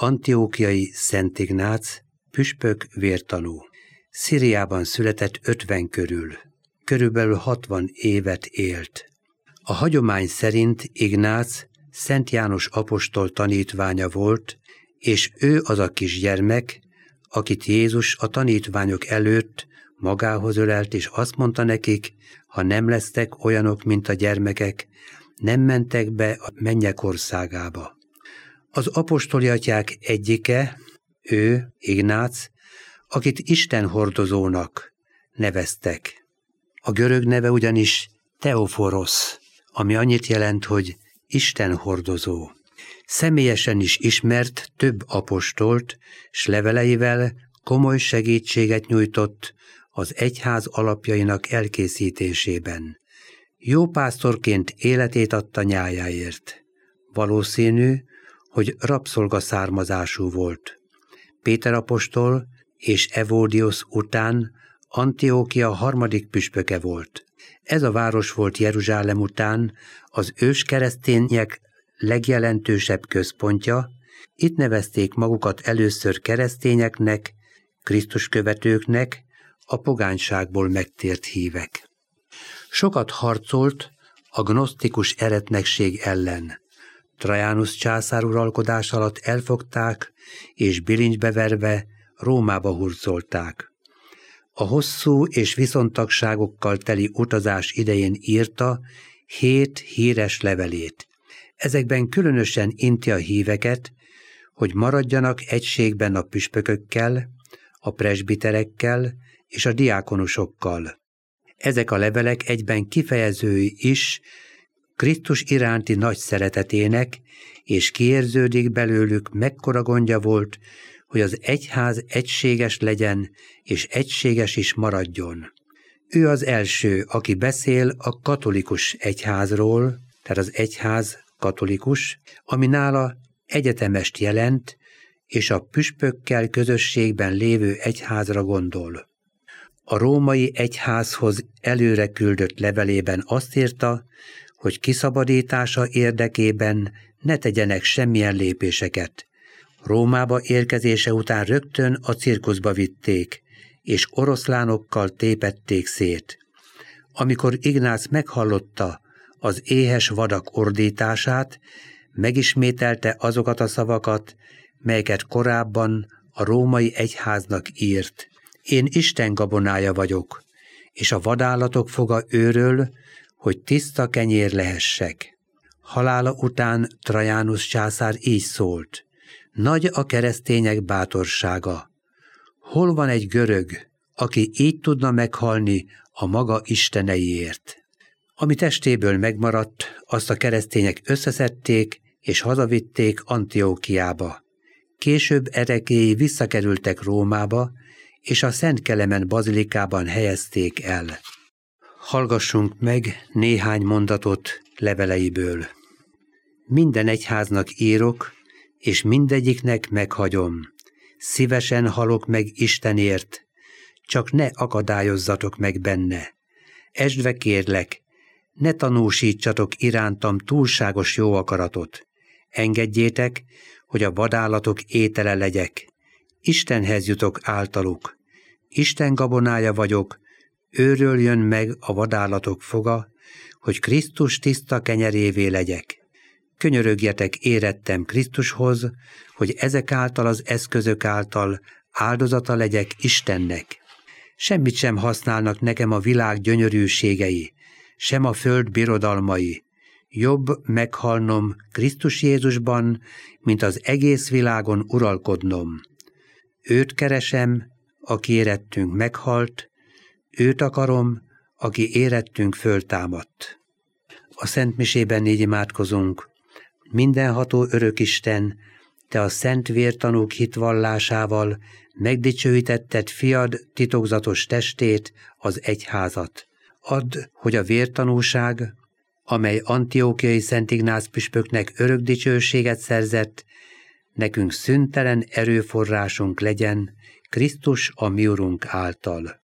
Antiokiai Szent Ignác, püspök vértanú. Szíriában született 50 körül. Körülbelül 60 évet élt. A hagyomány szerint Ignác Szent János apostol tanítványa volt, és ő az a kisgyermek, akit Jézus a tanítványok előtt magához ölelt, és azt mondta nekik, ha nem lesztek olyanok, mint a gyermekek, nem mentek be a mennyek országába. Az apostoli atyák egyike, ő, Ignác, akit Isten hordozónak neveztek. A görög neve ugyanis Teophorosz, ami annyit jelent, hogy Isten hordozó. Személyesen is ismert több apostolt, s leveleivel komoly segítséget nyújtott az egyház alapjainak elkészítésében. Jó pásztorként életét adta nyájáért. Valószínű, hogy rabszolga származású volt. Péter apostol és Evódiosz után Antiókia harmadik püspöke volt. Ez a város volt Jeruzsálem után az őskeresztények legjelentősebb központja, itt nevezték magukat először keresztényeknek, Krisztus követőknek, a pogányságból megtért hívek. Sokat harcolt a gnosztikus eretnekség ellen. Trajanus császár uralkodás alatt elfogták, és bilincsbe verve Rómába hurcolták. A hosszú és viszontagságokkal teli utazás idején írta 7 híres levelét. Ezekben különösen inti a híveket, hogy maradjanak egységben a püspökökkel, a presbiterekkel és a diákonusokkal. Ezek a levelek egyben kifejezői is Krisztus iránti nagy szeretetének, és kiérződik belőlük, mekkora gondja volt, hogy az egyház egységes legyen, és egységes is maradjon. Ő az első, aki beszél a katolikus egyházról, tehát az egyház katolikus, ami nála egyetemest jelent, és a püspökkel közösségben lévő egyházra gondol. A római egyházhoz előre küldött levelében azt írta, hogy kiszabadítása érdekében ne tegyenek semmilyen lépéseket. Rómába érkezése után rögtön a cirkuszba vitték, és oroszlánokkal tépették szét. Amikor Ignác meghallotta az éhes vadak ordítását, megismételte azokat a szavakat, melyeket korábban a római egyháznak írt. Én Isten gabonája vagyok, és a vadállatok foga őről, hogy tiszta kenyér lehessek. Halála után Trajanus császár így szólt: nagy a keresztények bátorsága. Hol van egy görög, aki így tudna meghalni a maga isteneiért? Ami testéből megmaradt, azt a keresztények összeszedték, és hazavitték Antiókiába. Később erekéi visszakerültek Rómába, és a Szent Kelemen bazilikában helyezték el. Hallgassunk meg néhány mondatot leveleiből. Minden egyháznak írok, és mindegyiknek meghagyom. Szívesen halok meg Istenért, csak ne akadályozzatok meg benne. Esdve kérlek, ne tanúsítsatok irántam túlságos jó akaratot. Engedjétek, hogy a vadállatok étele legyek. Istenhez jutok általuk. Isten gabonája vagyok, őről jön meg a vadállatok foga, hogy Krisztus tiszta kenyerévé legyek. Könyörögjetek érettem Krisztushoz, hogy ezek által az eszközök által áldozata legyek Istennek. Semmit sem használnak nekem a világ gyönyörűségei, sem a föld birodalmai. Jobb meghalnom Krisztus Jézusban, mint az egész világon uralkodnom. Őt keresem, aki érettünk meghalt, őt akarom, aki érettünk föltámadt. A Szent Misében így imádkozunk: mindenható örökisten, te a szent vértanúk hitvallásával megdicsőítetted fiad titokzatos testét, az egyházat. Add, hogy a vértanúság, amely Antiókiai Szent Ignác püspöknek örök dicsőséget szerzett, nekünk szüntelen erőforrásunk legyen Krisztus a mi Urunk által.